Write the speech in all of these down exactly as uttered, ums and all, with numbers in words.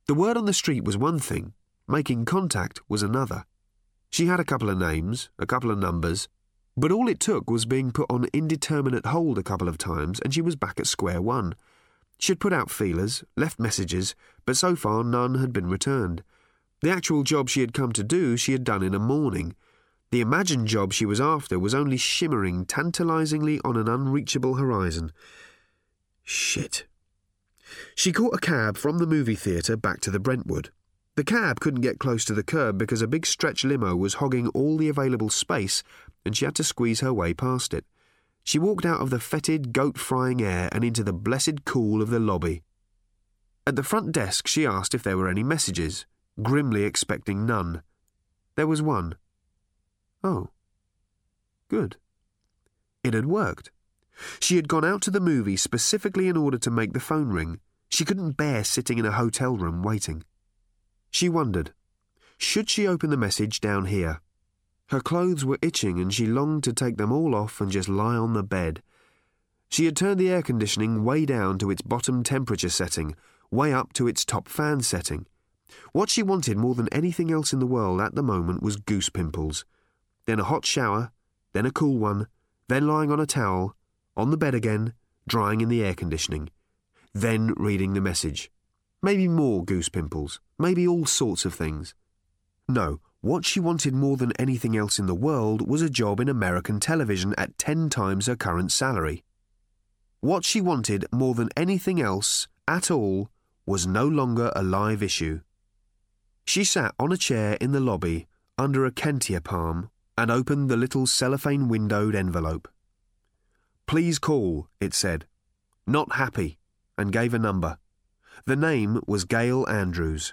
The word on the street was one thing, making contact was another. She had a couple of names, a couple of numbers, but all it took was being put on indeterminate hold a couple of times and she was back at square one. She had put out feelers, left messages, but so far none had been returned. The actual job she had come to do she had done in a morning. The imagined job she was after was only shimmering tantalisingly on an unreachable horizon. Shit. She caught a cab from the movie theatre back to the Brentwood. The cab couldn't get close to the curb because a big stretch limo was hogging all the available space and she had to squeeze her way past it. She walked out of the fetid, goat-frying air and into the blessed cool of the lobby. At the front desk she asked if there were any messages, grimly expecting none. There was one. Oh. Good. It had worked. She had gone out to the movie specifically in order to make the phone ring. She couldn't bear sitting in a hotel room waiting. She wondered, should she open the message down here? Her clothes were itching and she longed to take them all off and just lie on the bed. She had turned the air conditioning way down to its bottom temperature setting, way up to its top fan setting. What she wanted more than anything else in the world at the moment was goose pimples. Then a hot shower, then a cool one, then lying on a towel, on the bed again, drying in the air conditioning. Then reading the message. Maybe more goose pimples, maybe all sorts of things. No, what she wanted more than anything else in the world was a job in American television at ten times her current salary. What she wanted more than anything else, at all, was no longer a live issue. She sat on a chair in the lobby, under a Kentia palm, and opened the little cellophane-windowed envelope. "Please call," it said. "Not happy," and gave a number. The name was Gail Andrews.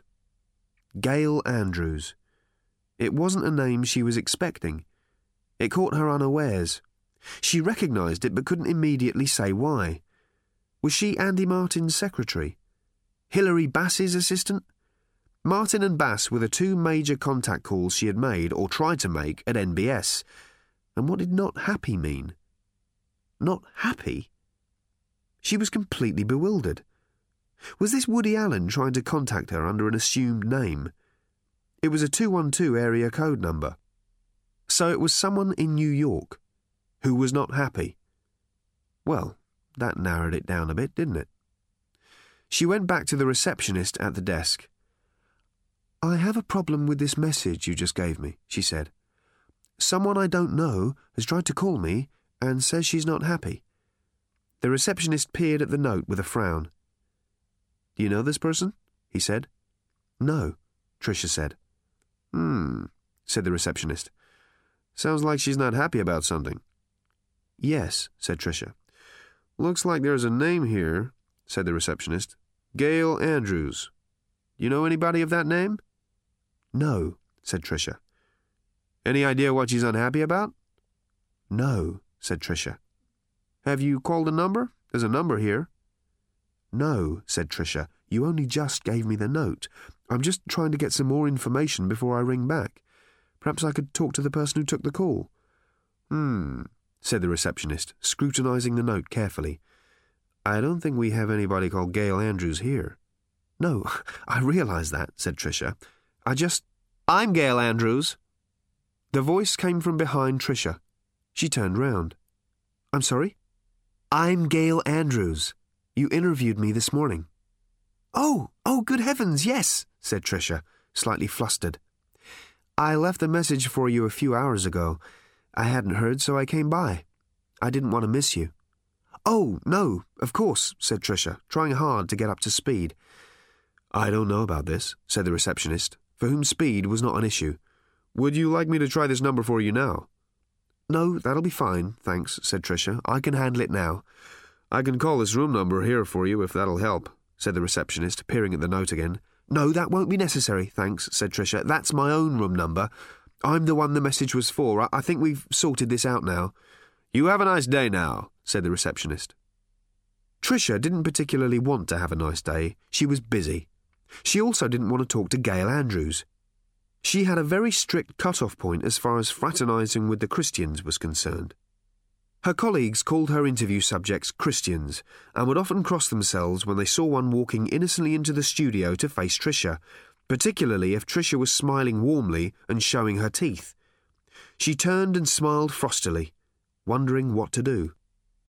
Gail Andrews. It wasn't a name she was expecting. It caught her unawares. She recognised it but couldn't immediately say why. Was she Andy Martin's secretary? Hilary Bass's assistant? Martin and Bass were the two major contact calls she had made or tried to make at N B S. And what did not happy mean? Not happy? She was completely bewildered. Was this Woody Allen trying to contact her under an assumed name? It was a two one two area code number. So it was someone in New York who was not happy. Well, that narrowed it down a bit, didn't it? She went back to the receptionist at the desk. "I have a problem with this message you just gave me," she said. "Someone I don't know has tried to call me and says she's not happy." The receptionist peered at the note with a frown. "Do you know this person?" he said. "No," Tricia said. "Hmm," said the receptionist. "Sounds like she's not happy about something." "Yes," said Tricia. "Looks like there's a name here," said the receptionist. "Gail Andrews. You know anybody of that name?" "No," said Tricia. "Any idea what she's unhappy about?" "No," said Tricia. "Have you called a number? There's a number here." "No," said Tricia. "You only just gave me the note. I'm just trying to get some more information before I ring back. Perhaps I could talk to the person who took the call." "Hmm," said the receptionist, scrutinising the note carefully. "I don't think we have anybody called Gail Andrews here." "No, I realise that," said Tricia. "I just—" "I'm Gail Andrews." The voice came from behind Tricia. She turned round. "I'm sorry?" "I'm Gail Andrews. You interviewed me this morning." "Oh, oh, good heavens, yes," said Tricia, slightly flustered. "I left a message for you a few hours ago. I hadn't heard, so I came by. I didn't want to miss you." "Oh, no, of course," said Tricia, trying hard to get up to speed. "I don't know about this," said the receptionist, for whom speed was not an issue. "Would you like me to try this number for you now?" "No, that'll be fine, thanks," said Tricia. "I can handle it now." "I can call this room number here for you if that'll help," said the receptionist, peering at the note again. "No, that won't be necessary, thanks," said Tricia. "That's my own room number. I'm the one the message was for. I, I think we've sorted this out now." "You have a nice day now," said the receptionist. Tricia didn't particularly want to have a nice day. She was busy. She also didn't want to talk to Gail Andrews. She had a very strict cut-off point as far as fraternising with the Christians was concerned. Her colleagues called her interview subjects Christians and would often cross themselves when they saw one walking innocently into the studio to face Tricia, particularly if Tricia was smiling warmly and showing her teeth. She turned and smiled frostily, wondering what to do.